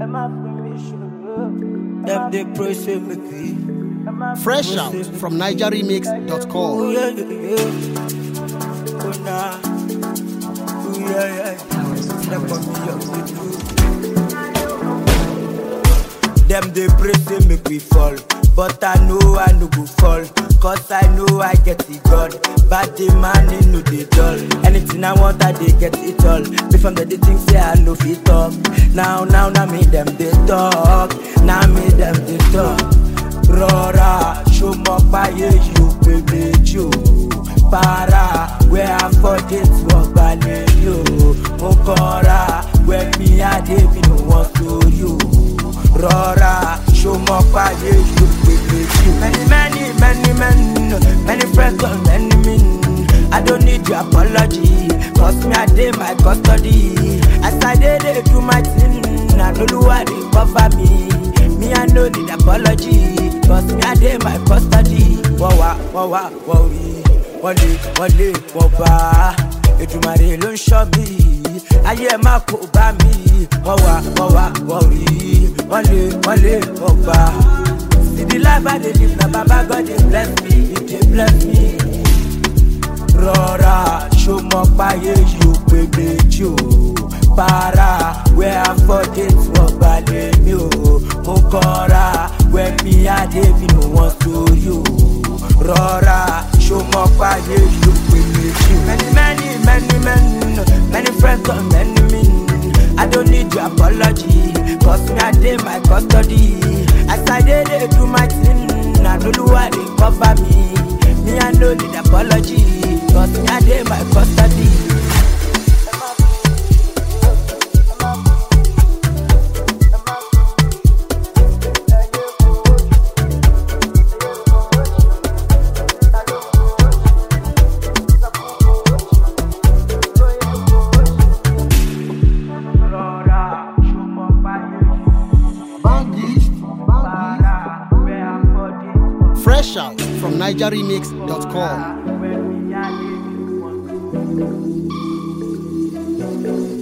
Them they pray say make we. Fresh out from NigerRemix.com. Oh yeah, yeah, yeah. Oh nah. Oh yeah, yeah. Them put me up with you. Them they pray say make we fall, but I know I no go fall. Cause I know I get it God. But the man in no dey dull. Anything I want I dey get it all. Before the thing say I no fit talk. Now me them they talk. Now me them they talk. Rora, show my fire you baby you. Para, where I forget what ballet you. Mokora, where me I dey me no want to you. Rora, show my fire you baby you. Many friends don't enemy. I don't need your apology. Cause me I dey my custody. As I dey do my thing, I know why they cover me. Me I no need apology. Cause me I dey my custody. Wawa, worry. Wale, woba. Èdùmàrè ló ń ṣọ́ mi. Ayé má kó bá mi. Wawa, worry. Wale, woba. See the life I dey live, na Baba God dey bless me, He dey bless me. Rọra, show my fire you baby you. Para, where I forget what balẹ̀ mi o. Mokora, where me I dey me no want to you. Rọra, show my fire you baby you. Many friends don't enemy. I don't need your apology. Cause me I dey my custody. As I dey do my thing, I know why they cover me. Me I no need apology. Cause me I dey my custody. Fresh out from NigerRemix.com.